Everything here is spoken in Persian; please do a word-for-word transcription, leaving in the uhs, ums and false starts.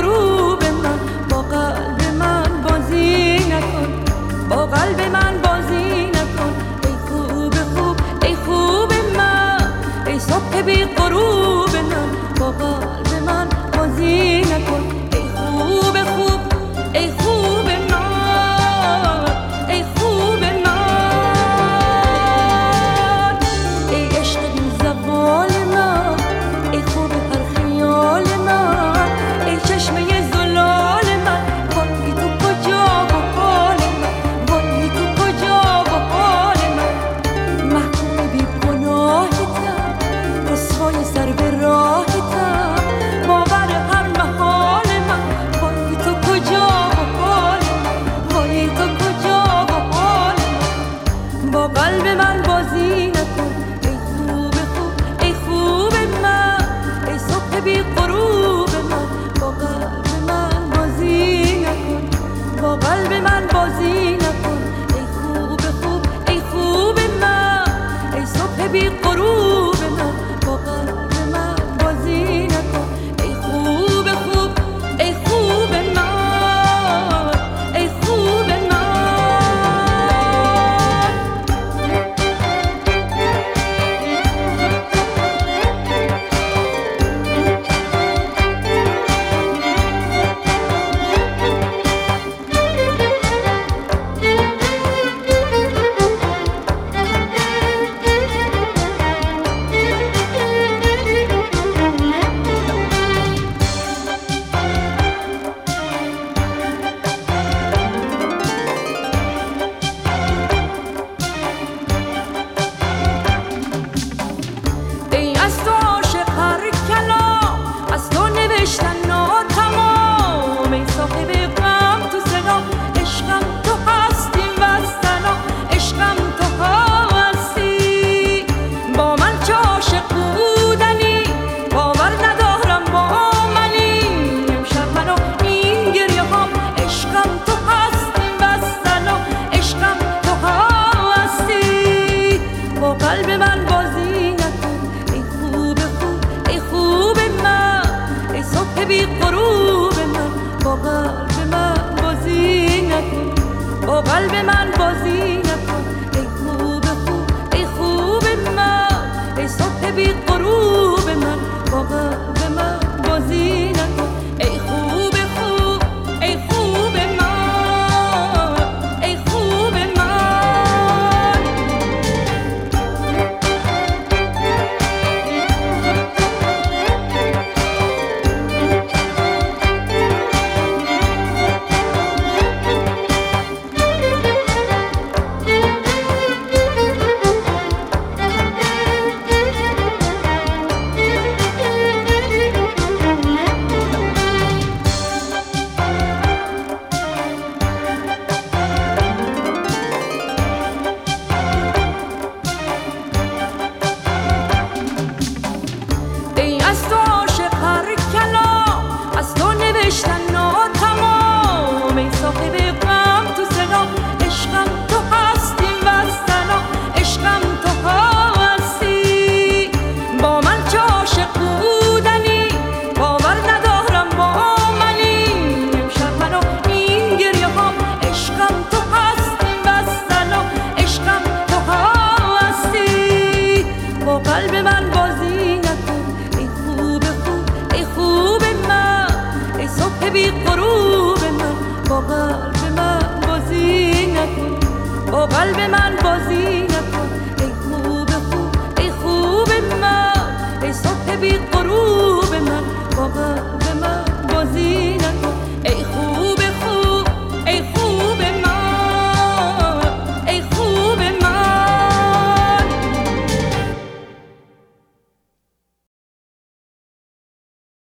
غروب من، با قلب من بازی نکن، با قلب من بازی نکن. ای خوب خوب ای خوب من، ای صبح بی غروب من، با قلب من بازی نکن. ای خوب خوب ای خوب من، ای خوب من، ای عشق بی زوال من، ای خوب هر خیال من، ای چشمه زلال من. وای تو کجا و حال من، وای تو کجا و حال من. محکوم بی گناهتم، رسوای سر به راهتم، باور هر محال من. وای تو کجا و حال من، وای تو کجا و حال من. با قلب من بازی نکن، ای خوب خوب ای خوب من، ای صبح بی غروب من، با قلب من بازی نکن، با قلب من بازی نکن. ای خوب خوب ای خوب من، ای صبح بی غروب من، با قلب من بازی نکن. ای خوب خوب ای خوب من، ای خوب من. ای از تو عاشق هر کلام، از تو نوشتن ناتمام. ای صاحب غم تو صدا، عشقم تو هستی والسلام، عشقم تو هستی. با من چه عاشق بودنی، باور ندارم با منی. امشب منو این گریه هام، عشقم تو هستی والسلام، عشقم تو هستی. با قلب من بازی نکن، ای خوب خوب ای خوب من، ای صبح بی غروب من، با قلب من بازی نکن، با قلب من بازی نکن. ای خوب خوب ای خوب من، ای صبح بی غروب من، با قلب من بازی نکن. ای خوب خوب ای خوب من، ای خوب من. ای از تو عاشق هر کلام، از تو نوشتن ناتمام. ای صاحب غم تو صدا، عشقم تو هستی والسلام، عشقم تو هستی. با من چه عاشق بودنی، باور ندارم با منی. امشب منو این گریه هام، عشقم تو هستی والسلام، عشقم تو هستی. با قلب من بازی نکن، ای خوب خوب ای خوب من، ای صبح بی غروب من، با قلب من بازی نکن، با قلب من بازی